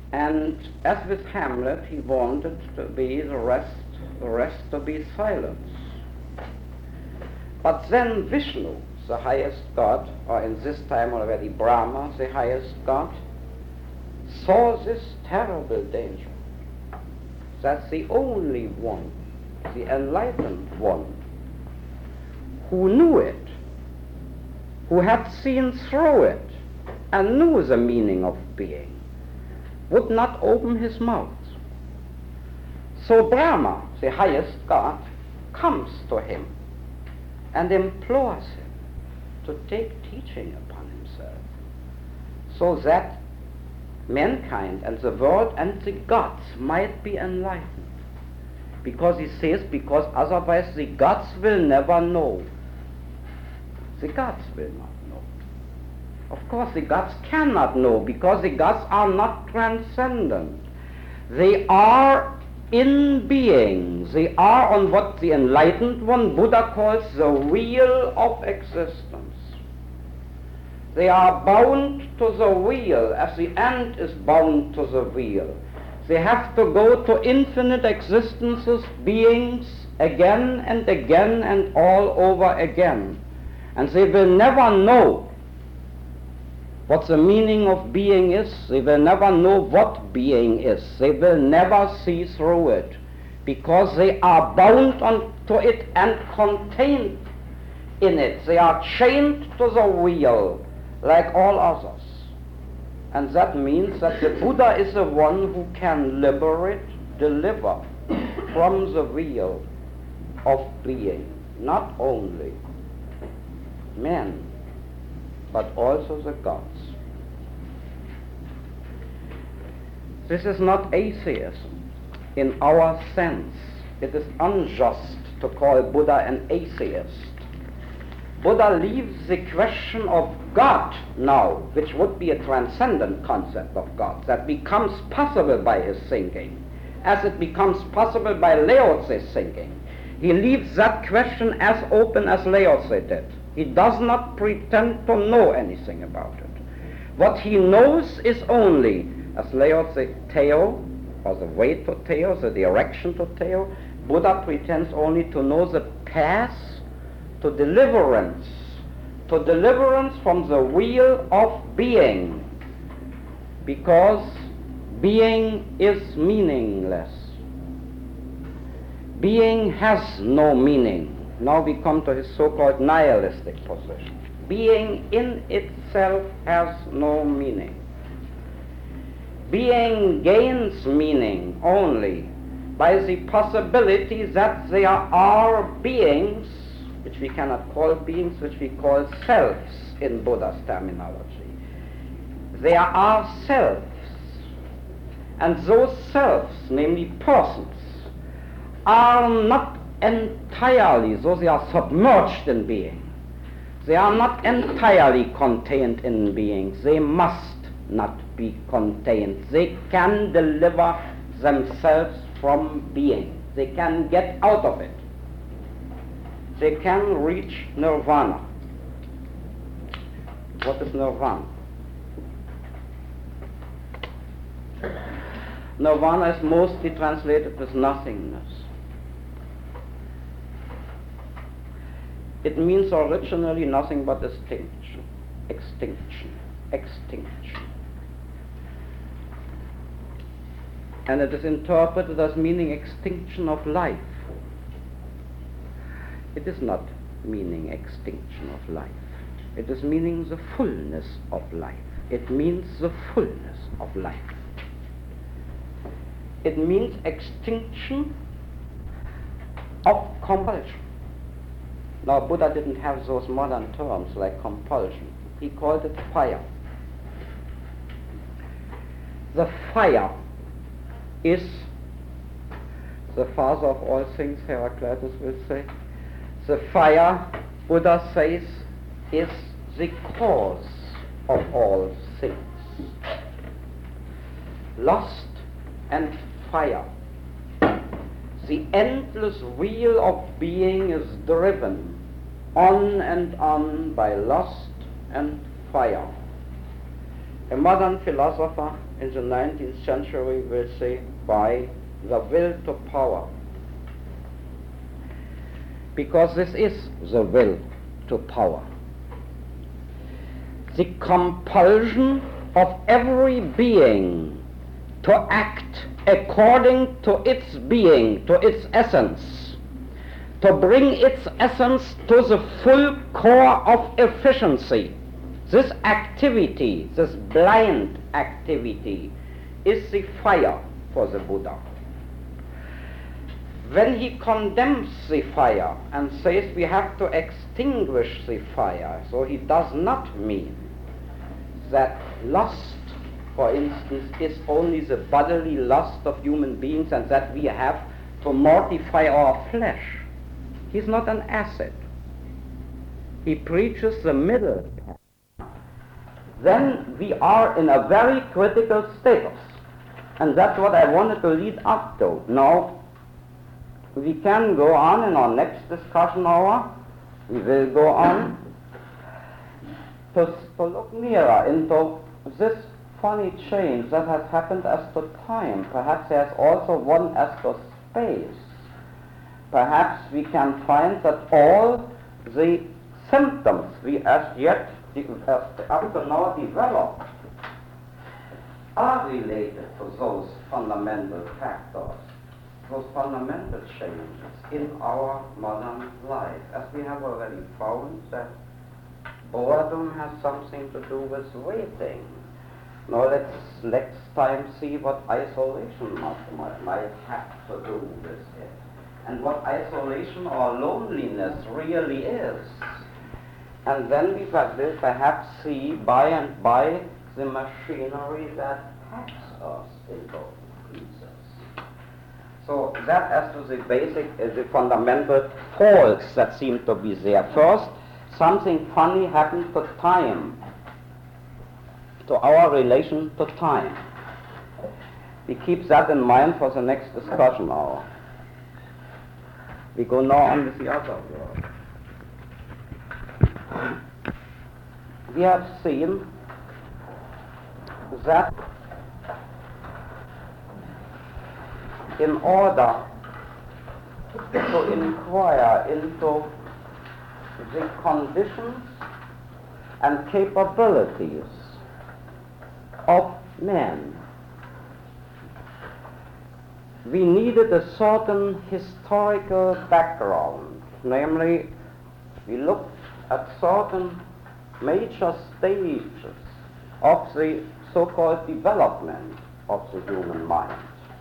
And as with Hamlet, he wanted to be the rest to be silence. But then Vishnu, the highest god, or in this time already Brahma, the highest god, saw this terrible danger, that the only one, the enlightened one, who knew it, who had seen through it, and knew the meaning of being, would not open his mouth. So Brahma, the highest god, comes to him and implores him to take teaching upon himself, so that mankind and the world and the gods might be enlightened. Because he says, because otherwise the gods will never know. The gods will not know. Of course the gods cannot know, because the gods are not transcendent. They are in being. They are on what the enlightened one, Buddha, calls the wheel of existence. They are bound to the wheel as the ant is bound to the wheel. They have to go to infinite existences, beings, again and again and all over again. And they will never know what the meaning of being is. They will never know what being is. They will never see through it, because they are bound onto it and contained in it. They are chained to the wheel like all others. And that means that the Buddha is the one who can liberate, deliver from the wheel of being, not only men, but also the gods. This is not atheism in our sense. It is unjust to call Buddha an atheist. Buddha leaves the question of God now, which would be a transcendent concept of God, that becomes possible by his thinking, as it becomes possible by Lao Tzu's thinking. He leaves that question as open as Lao Tzu did. He does not pretend to know anything about it. What he knows is only, as Lao Tzu Teo, or the way to Teo, the direction to Teo, Buddha pretends only to know the path to deliverance from the wheel of being, because being is meaningless. Being has no meaning. Now we come to his so-called nihilistic position. Being in itself has no meaning. Being gains meaning only by the possibility that there are beings, which we cannot call beings, which we call selves in Buddha's terminology. There are selves, and those selves, namely persons, are not entirely, though they are submerged in being, they are not entirely contained in being. They must not be contained. They can deliver themselves from being. They can get out of it. They can reach nirvana. What is nirvana? Nirvana is mostly translated as nothingness. It means originally nothing but extinction. And it is interpreted as meaning extinction of life. It is not meaning extinction of life. It is meaning the fullness of life. It means the fullness of life. It means extinction of compulsion. Now, Buddha didn't have those modern terms like compulsion. He called it fire. The fire is the father of all things, Heraclitus will say. The fire, Buddha says, is the cause of all things. Lust and fire. The endless wheel of being is driven on and on by lust and fire. A modern philosopher in the 19th century will say by the will to power. Because this is the will to power. The compulsion of every being to act according to its being, to its essence, to bring its essence to the full core of efficiency. This activity, this blind activity, is the fire for the Buddha. When he condemns the fire and says we have to extinguish the fire, so he does not mean that lust, for instance, is only the bodily lust of human beings and that we have to mortify our flesh. He's not an asset. He preaches the middle path. Then we are in a very critical status. And that's what I wanted to lead up to. Now, we can go on in our next discussion hour. We will go on to look nearer into this funny change that has happened as to time. Perhaps there's also one as to space. Perhaps we can find that all the symptoms we as yet up to now developed are related to those fundamental factors, those fundamental changes in our modern life. As we have already found that boredom has something to do with waiting. Now let's next time see what isolation might have to do with it, and what isolation or loneliness really is. And then we will perhaps see by and by the machinery that packs us into pieces. So that as to the basic, the fundamental faults that seem to be there. First, something funny happened to time, to our relation to time. We keep that in mind for the next discussion hour. We go now on with the other world. We have seen that in order to inquire into the conditions and capabilities of men, we needed a certain historical background. Namely, we looked at certain major stages of the so-called development of the human mind,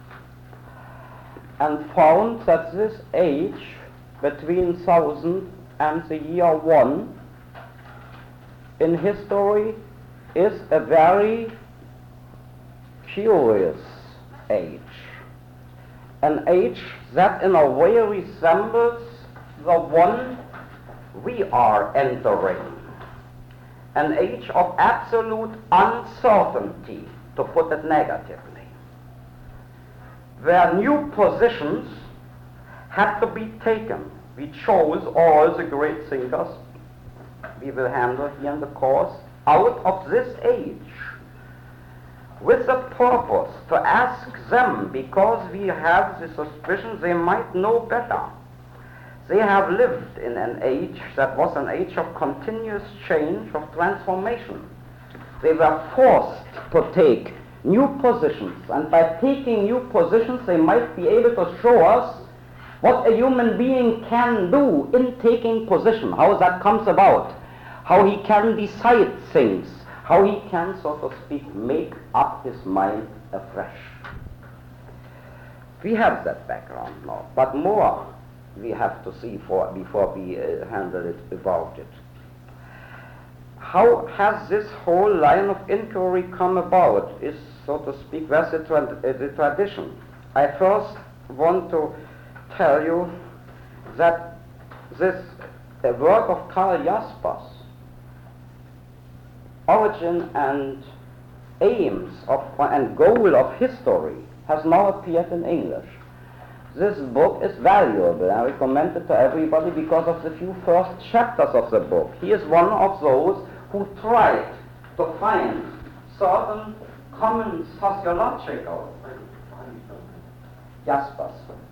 and found that this age between 1000 and the year 1 in history is a very curious age, an age that in a way resembles the one we are entering, an age of absolute uncertainty, to put it negatively, where new positions had to be taken. We chose all the great thinkers we will handle here in the course out of this age with the purpose to ask them, because we have the suspicion they might know better. They have lived in an age that was an age of continuous change, of transformation. They were forced to take new positions, and by taking new positions they might be able to show us what a human being can do in taking position, how that comes about, how he can decide things, how he can, so to speak, make up his mind afresh. We have that background now, but more we have to see before we handle it about it. How has this whole line of inquiry come about? Is, so to speak, where's the tradition? I first want to tell you that this work of Karl Jaspers, Origin and Aims and Goal of History, has now appeared in English. This book is valuable. I recommend it to everybody because of the few first chapters of the book. He is one of those who tried to find certain common sociological Jaspers,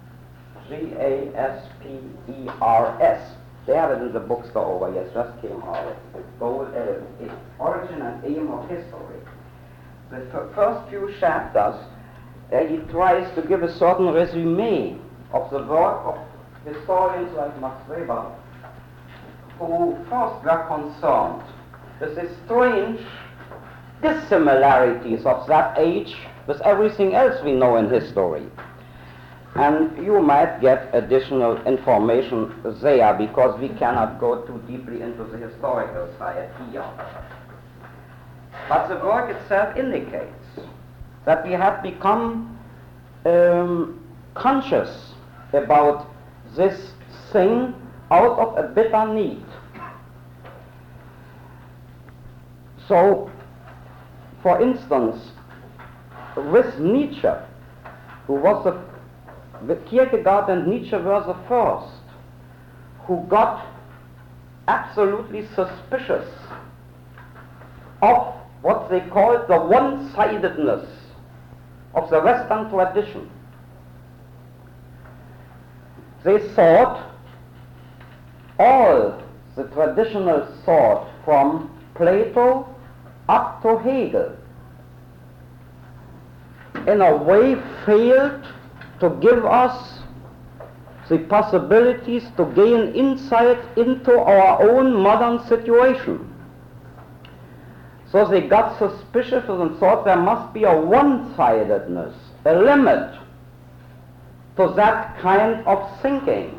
Gaspers. They have it in the bookstore over here, it just came out. Origin and Aim of History. The first few chapters, he tries to give a certain resume of the work of historians like Max Weber, who first were concerned with the strange dissimilarities of that age with everything else we know in history. And you might get additional information there because we cannot go too deeply into the historical side here. But the work itself indicates that we have become conscious about this thing out of a bitter need. So, for instance, with Nietzsche, who was with Kierkegaard and Nietzsche were the first who got absolutely suspicious of what they called the one-sidedness of the Western tradition. They thought all the traditional thought from Plato up to Hegel in a way failed to give us the possibilities to gain insight into our own modern situation. So they got suspicious and thought there must be a one-sidedness, a limit to that kind of thinking.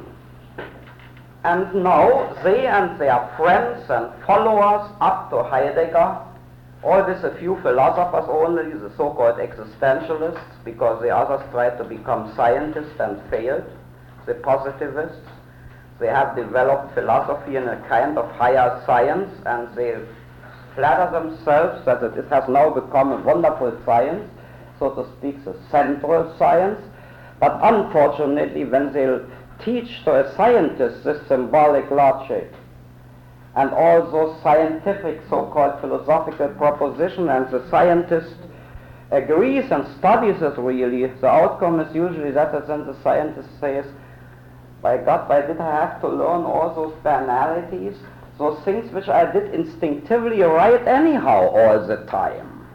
And now they and their friends and followers up to Heidegger, all this a few philosophers only, the so-called existentialists, because the others tried to become scientists and failed, the positivists. They have developed philosophy in a kind of higher science, and they flatter themselves that it has now become a wonderful science, so to speak, the central science. But unfortunately, when they teach to a scientist this symbolic logic, and also scientific so-called philosophical proposition, and the scientist agrees and studies it really, the outcome is usually that then the scientist says, by God, why did I have to learn all those banalities, those things which I did instinctively right anyhow all the time?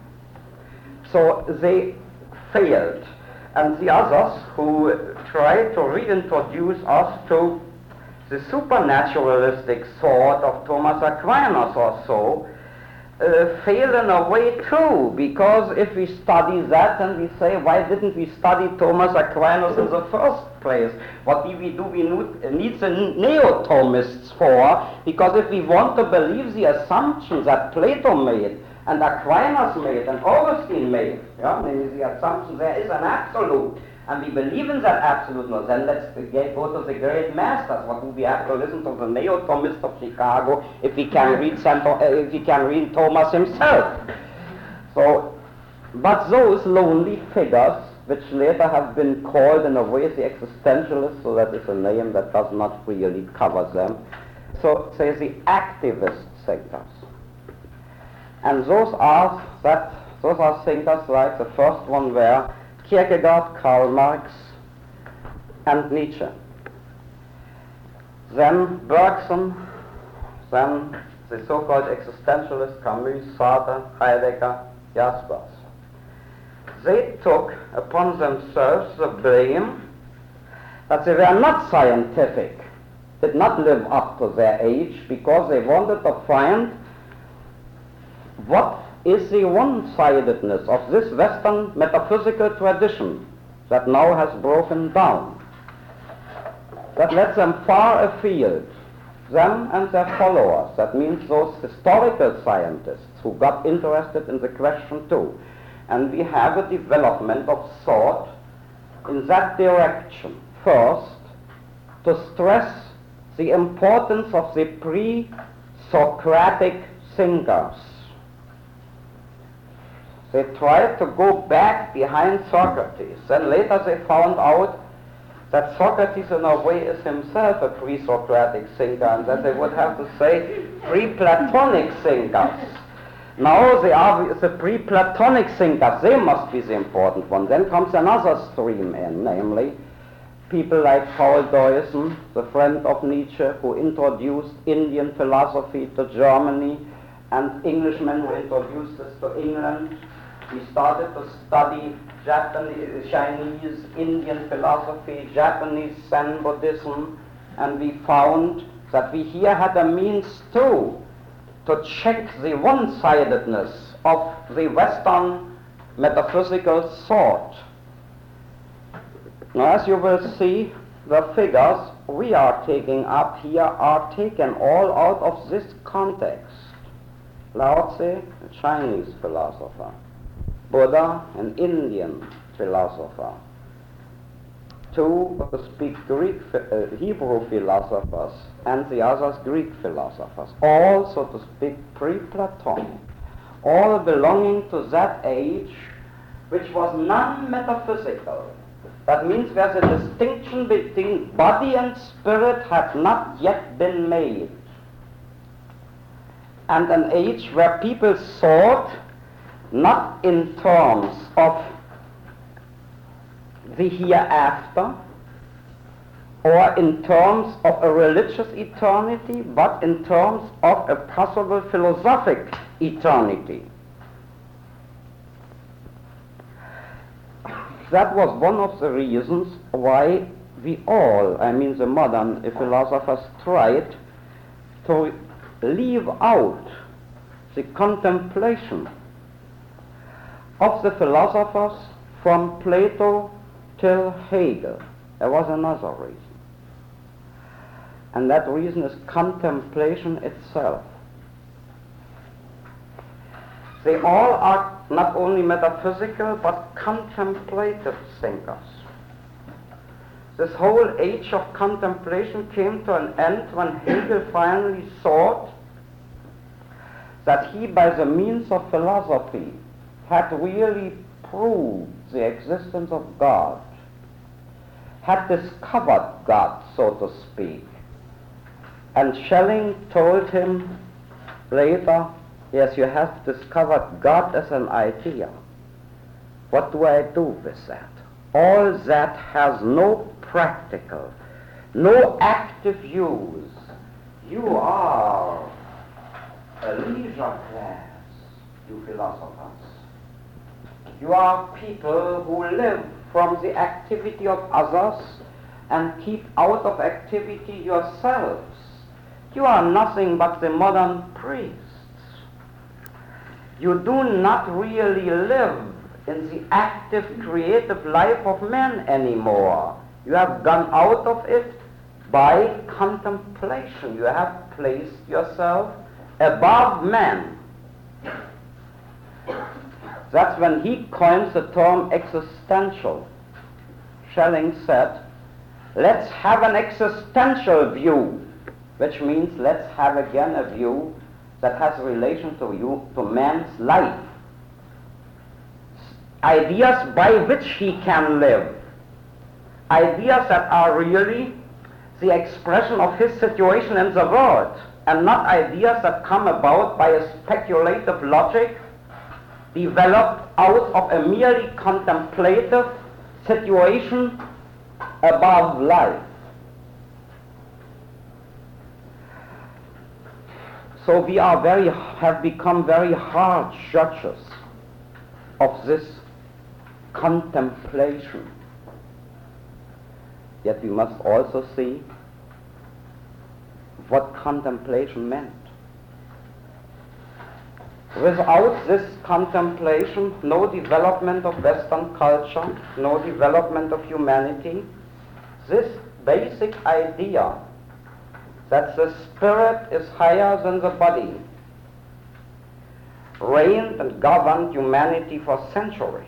So they failed. And the others who tried to reintroduce us to the supernaturalistic thought of Thomas Aquinas or so, fail in a way too, because if we study that and we say, why didn't we study Thomas Aquinas in the first place? What do? We need the neo-Thomists for, because if we want to believe the assumptions that Plato made, and Aquinas made, and Augustine made, namely the assumption there is an absolute, and we believe in that absolute, no, then let's go to the great masters. What do we have to listen to the neo-Thomist of Chicago if we can read Thomas himself? So, but those lonely figures, which later have been called in a way the existentialists, so that is a name that does not really cover them, so say the activist thinkers. And those are thinkers like the first one were Kierkegaard, Karl Marx, and Nietzsche. Then Bergson, then the so-called existentialists Camus, Sartre, Heidegger, Jaspers. They took upon themselves the blame that they were not scientific, did not live up to their age, because they wanted to find what is the one-sidedness of this Western metaphysical tradition that now has broken down, that led them far afield, them and their followers, that means those historical scientists who got interested in the question too. And we have a development of thought in that direction. First, to stress the importance of the pre-Socratic thinkers. They tried to go back behind Socrates. Then later they found out that Socrates in a way is himself a pre-Socratic thinker, and that they would have to say pre-Platonic thinkers. Now they are the pre-Platonic thinkers. They must be the important one. Then comes another stream in, namely people like Paul Deussen, the friend of Nietzsche, who introduced Indian philosophy to Germany, and Englishmen who introduced this to England. We started to study Japanese, Chinese, Indian philosophy, Japanese Zen Buddhism, and we found that we here had a means too to check the one-sidedness of the Western metaphysical thought. Now, as you will see, the figures we are taking up here are taken all out of this context. Lao Tse, a Chinese philosopher. Buddha, an Indian philosopher. Two speak Hebrew philosophers, and the others Greek philosophers. All, so to speak, pre-Platonic. All belonging to that age which was non-metaphysical. That means where the distinction between body and spirit had not yet been made. And an age where people thought not in terms of the hereafter or in terms of a religious eternity, but in terms of a possible philosophic eternity. That was one of the reasons why we all, I mean the modern philosophers, tried to leave out the contemplation of the philosophers from Plato till Hegel. There was another reason. And that reason is contemplation itself. They all are not only metaphysical but contemplative thinkers. This whole age of contemplation came to an end when Hegel finally thought that he, by the means of philosophy, had really proved the existence of God, had discovered God, so to speak. And Schelling told him later, yes, you have discovered God as an idea. What do I do with that? All that has no practical, no active use. You are a leisure class, you philosophers. You are people who live from the activity of others and keep out of activity yourselves. You are nothing but the modern priests. You do not really live in the active, creative life of man anymore. You have gone out of it by contemplation. You have placed yourself above man. That's when he coins the term existential. Schelling said, let's have an existential view, which means let's have again a view that has relation to man's life. Ideas by which he can live. Ideas that are really the expression of his situation in the world, and not ideas that come about by a speculative logic developed out of a merely contemplative situation above life. So we have become very hard judges of this contemplation. Yet we must also see what contemplation meant. Without this contemplation, no development of Western culture, no development of humanity. This basic idea that the spirit is higher than the body reigned and governed humanity for centuries.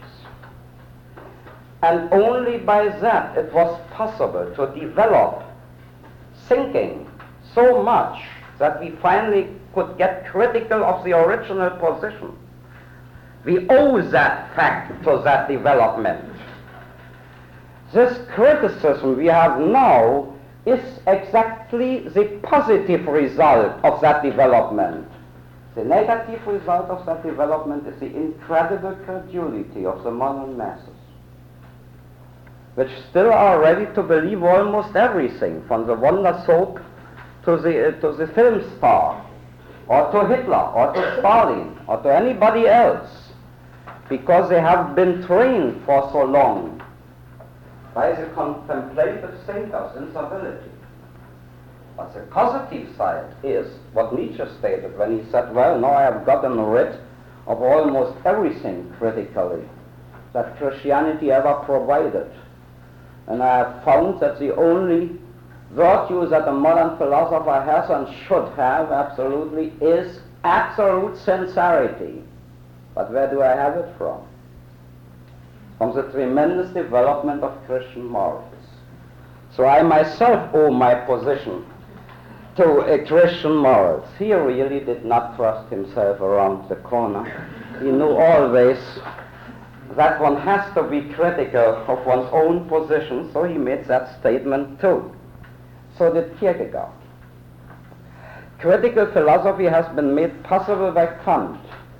And only by that it was possible to develop thinking so much that we finally could get critical of the original position. We owe that fact to that development. This criticism we have now is exactly the positive result of that development. The negative result of that development is the incredible credulity of the modern masses, which still are ready to believe almost everything, from the wonder soap to the film star, or to Hitler, or to Stalin, or to anybody else, because they have been trained for so long by the contemplative thinker's instability. But the positive side is what Nietzsche stated when he said, well, now I have gotten rid of almost everything critically that Christianity ever provided. And I have found that the only virtue that a modern philosopher has and should have absolutely is absolute sincerity. But where do I have it from? From the tremendous development of Christian morals. So I myself owe my position to Christian morals. He really did not thrust himself around the corner. He knew always that one has to be critical of one's own position, so he made that statement too. So did Kierkegaard. Critical philosophy has been made possible by Kant.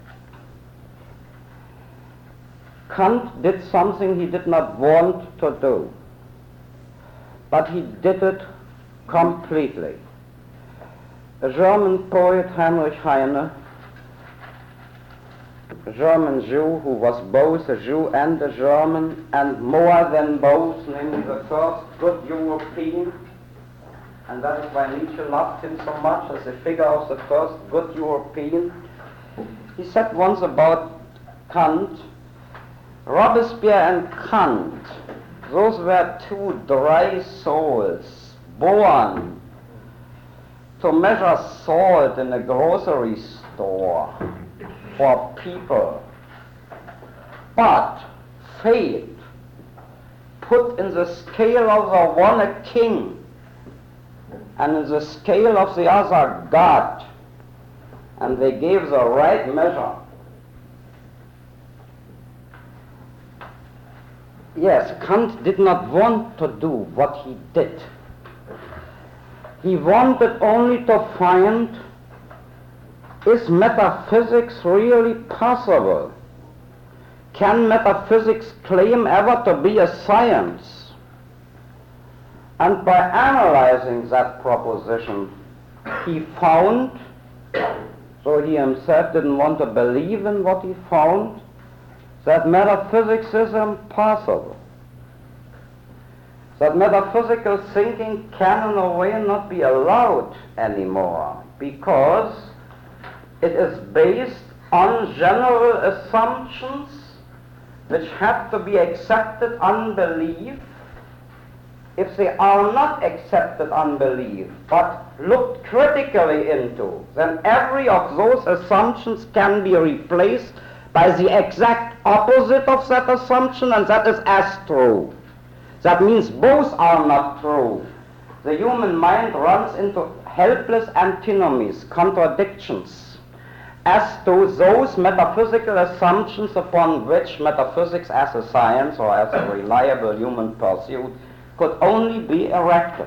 Kant did something he did not want to do, but he did it completely. A German poet, Heinrich Heine, a German Jew who was both a Jew and a German, and more than both, namely the first good European, and that is why Nietzsche loved him so much as the figure of the first good European. He said once about Kant, Robespierre and Kant, those were two dry souls born to measure salt in a grocery store for people. But fate put in the scale of the one a king, and in the scale of the other God, and they gave the right measure. Yes, Kant did not want to do what he did. He wanted only to find, is metaphysics really possible? Can metaphysics claim ever to be a science? And by analyzing that proposition, he found, so he himself didn't want to believe in what he found, that metaphysics is impossible. That metaphysical thinking can in a way not be allowed anymore, because it is based on general assumptions which have to be accepted on belief. If they are not accepted on belief, but looked critically into, then every of those assumptions can be replaced by the exact opposite of that assumption, and that is as true. That means both are not true. The human mind runs into helpless antinomies, contradictions, as to those metaphysical assumptions upon which metaphysics as a science or as a reliable human pursuit could only be erected.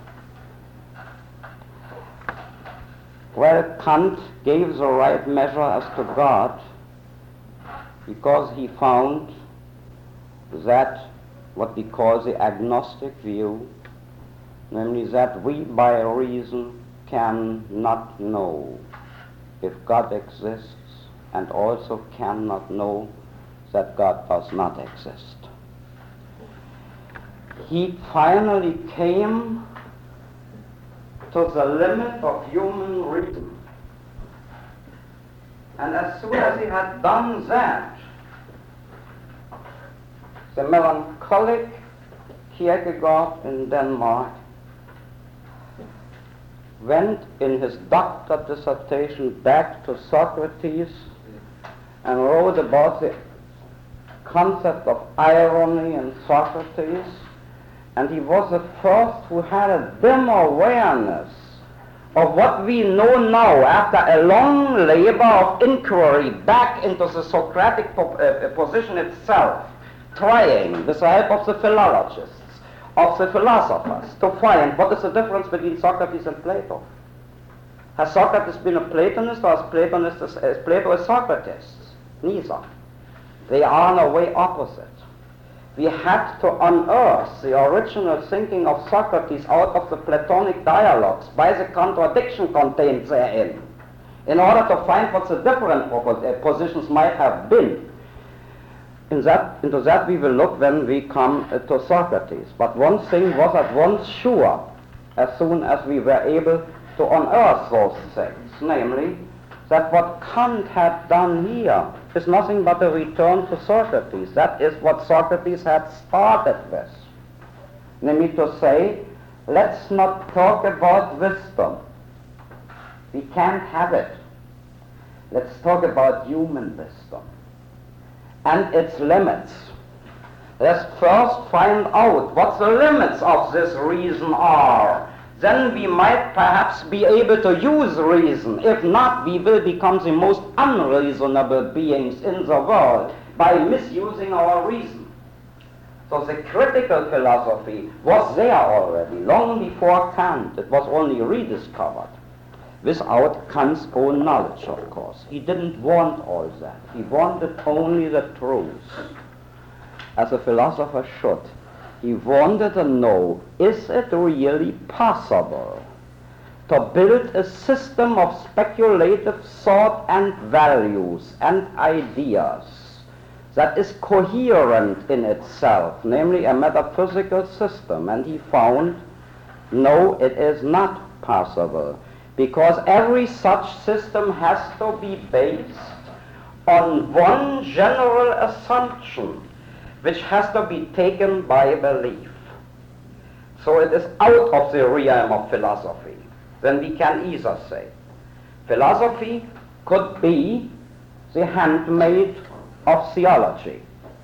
Well, Kant gave the right measure as to God because he found that what we call the agnostic view, namely that we by reason cannot know if God exists, and also cannot know that God does not exist. He finally came to the limit of human reason. And as soon as he had done that, the melancholic Kierkegaard in Denmark went in his doctorate dissertation back to Socrates and wrote about the concept of irony in Socrates, and he was the first who had a dim awareness of what we know now after a long labor of inquiry back into the Socratic position itself, trying, with the help of the philologists, of the philosophers, to find what is the difference between Socrates and Plato. Has Socrates been a Platonist, or is Plato a Socrates? Neither. They are in a way opposite. We had to unearth the original thinking of Socrates out of the Platonic dialogues by the contradiction contained therein, in order to find what the different positions might have been. Into that we will look when we come to Socrates. But one thing was at once sure, as soon as we were able to unearth those things, namely, that what Kant had done here is nothing but a return to Socrates. That is what Socrates had started with. Namely to say, let's not talk about wisdom. We can't have it. Let's talk about human wisdom and its limits. Let's first find out what the limits of this reason are. Then we might perhaps be able to use reason. If not, we will become the most unreasonable beings in the world by misusing our reason. So the critical philosophy was there already, long before Kant. It was only rediscovered, without Kant's own knowledge, of course. He didn't want all that. He wanted only the truth, as a philosopher should. He wanted to know, is it really possible to build a system of speculative thought and values and ideas that is coherent in itself, namely a metaphysical system? And he found, no, it is not possible, because every such system has to be based on one general assumption, which has to be taken by belief. So it is out of the realm of philosophy. Then we can either say, philosophy could be the handmaid of theology,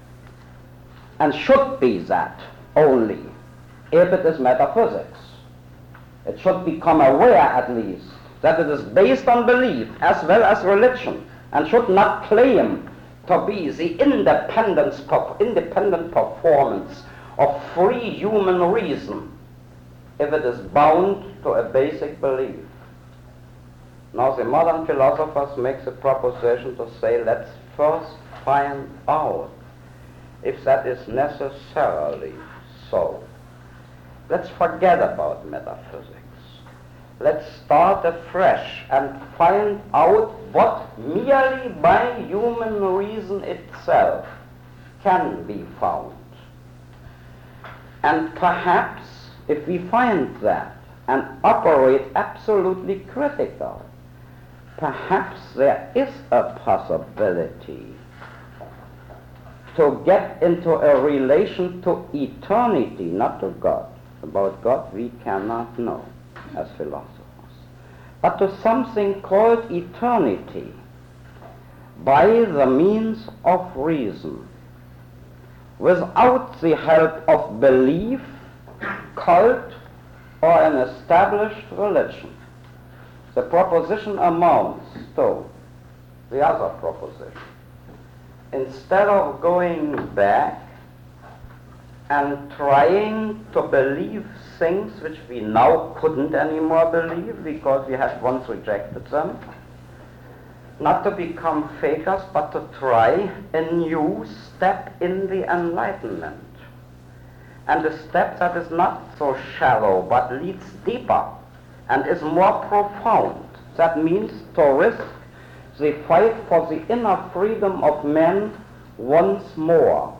and should be that only, if it is metaphysics. It should become aware, at least, that it is based on belief as well as religion, and should not claim to be the independent performance of free human reason if it is bound to a basic belief. Now the modern philosophers make the proposition to say, let's first find out if that is necessarily so. Let's forget about metaphysics. Let's start afresh and find out what merely by human reason itself can be found. And perhaps if we find that and operate absolutely critical, perhaps there is a possibility to get into a relation to eternity, not to God. About God we cannot know as philosophers, but to something called eternity by the means of reason, without the help of belief, cult, or an established religion. The proposition amounts to the other proposition. Instead of going back and trying to believe things which we now couldn't anymore believe because we had once rejected them, not to become fakers, but to try a new step in the Enlightenment. And a step that is not so shallow, but leads deeper and is more profound. That means to risk the fight for the inner freedom of men once more.